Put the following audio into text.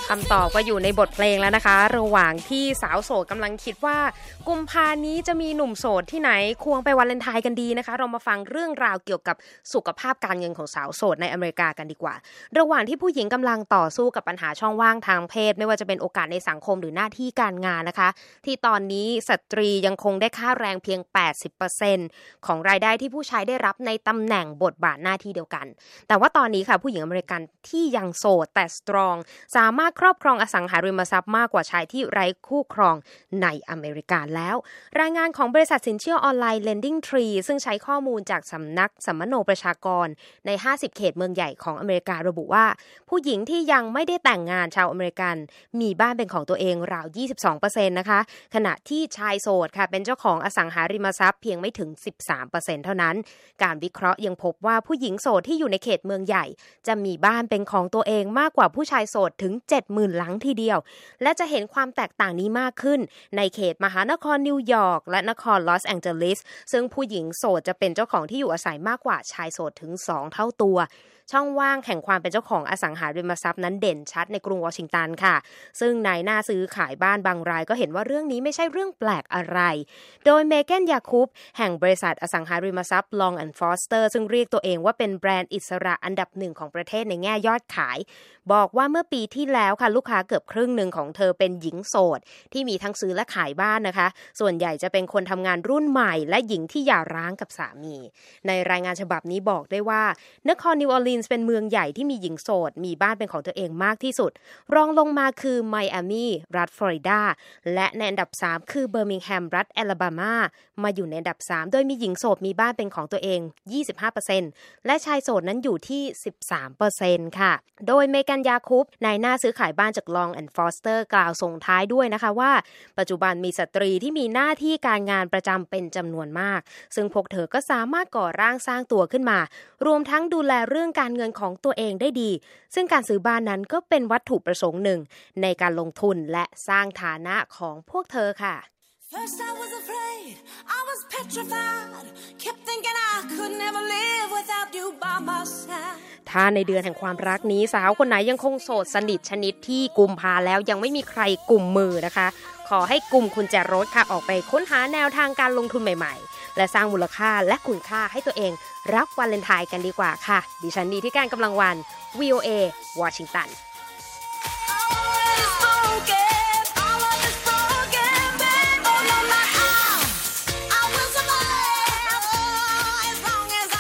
คำตอบก็อยู่ในบทเพลงแล้วนะคะระหว่างที่สาวโสดกำลังคิดว่ากุมภานี้จะมีหนุ่มโสดที่ไหนควงไปวาเลนไทน์กันดีนะคะเรามาฟังเรื่องราวเกี่ยวกับสุขภาพการเงินของสาวโสดในอเมริกากันดีกว่าระหว่างที่ผู้หญิงกำลังต่อสู้กับปัญหาช่องว่างทางเพศไม่ว่าจะเป็นโอกาสในสังคมหรือหน้าที่การงานนะคะที่ตอนนี้สตรียังคงได้ค่าแรงเพียง 80% ของรายได้ที่ผู้ชายได้รับในตำแหน่งบทบาทหน้าที่เดียวกันแต่ว่าตอนนี้ค่ะผู้หญิงอเมริกันที่ยังโสดแต่สตรองสามารถครอบครองอสังหาริมทรัพย์มากกว่าชายที่ไร้คู่ครองในอเมริกาแล้วรายงานของบริษัทสินเชื่อออนไลน์ Lending Tree ซึ่งใช้ข้อมูลจากสำนักสัมมโนประชากรใน50เขตเมืองใหญ่ของอเมริการะบุว่าผู้หญิงที่ยังไม่ได้แต่งงานชาวอเมริกันมีบ้านเป็นของตัวเองราว 22% นะคะขณะที่ชายโสดค่ะเป็นเจ้าของอสังหาริมทรัพย์เพียงไม่ถึง 13% เท่านั้นการวิเคราะห์ยังพบว่าผู้หญิงโสดที่อยู่ในเขตเมืองใหญ่จะมีบ้านเป็นของตัวเองมากกว่าผู้ชายโสดถึง 70,000 หลังทีเดียวและจะเห็นความแตกต่างนี้มากขึ้นในเขตมหานครนิวยอร์กและนครลอสแองเจลิสซึ่งผู้หญิงโสดจะเป็นเจ้าของที่อยู่อาศัยมากกว่าชายโสดถึง2เท่าตัวช่องว่างแห่งความเป็นเจ้าของอสังหาริมทรัพย์นั้นเด่นชัดในกรุงวอชิงตันค่ะซึ่งนายหน้าซื้อขายบ้านบางรายก็เห็นว่าเรื่องนี้ไม่ใช่เรื่องแปลกอะไรโดยเมแกนยาคูบแห่งบริษัทอสังหาริมทรัพย์ Long and Foster ซึ่งเรียกตัวเองว่าเป็นแบรนด์อิสระอันดับ1ของประเทศในแง่ยอดขายบอกว่าเมื่อปีที่แล้วค่ะลูกค้าเกือบครึ่งนึงของเธอเป็นหญิงโสดที่มีทั้งซื้อและขายบ้านนะคะส่วนใหญ่จะเป็นคนทำงานรุ่นใหม่และหญิงที่หย่าร้างกับสามีในรายงานฉบับนี้บอกได้ว่านครนิวออร์ลีนส์เป็นเมืองใหญ่ที่มีหญิงโสดมีบ้านเป็นของตัวเองมากที่สุดรองลงมาคือไมอามีรัฐฟลอริดาและในอันดับ3คือเบอร์มิงแฮมรัฐแอลาบามามาอยู่ในอันดับ3โดยมีหญิงโสดมีบ้านเป็นของตัวเอง 25% และชายโสดนั้นอยู่ที่ 13% ค่ะโดยเมแกนยาคูบนายหน้าซื้อขายบ้านจาก Long and Foster กล่าวส่งท้ายด้วยนะคะว่าปัจจุบันมีสตรีที่มีหน้าที่การงานประจำเป็นจำนวนมากซึ่งพวกเธอก็สามารถก่อร่างสร้างตัวขึ้นมารวมทั้งดูแลเรื่องการเงินของตัวเองได้ดีซึ่งการซื้อบ้านนั้นก็เป็นวัตถุประสงค์หนึ่งในการลงทุนและสร้างฐานะของพวกเธอค่ะ First I was afraid, I was petrified, kept thinking I could never live without you by my side ถ้าในเดือนแห่งความรักนี้สาวคนไหนยังคงโสดสนิทชนิดที่กุมภาแล้วยังไม่มีใครกุมมือนะคะขอให้กุมคุณแจรถค่ะออกไปค้นหาแนวทางการลงทุนใหม่ๆและสร้างมูลค่าและคุณค่าให้ตัวเองรับวาเลนไทน์กันดีกว่าค่ะดิฉันนีที่การกำลังวัน VOA วอชิงตัน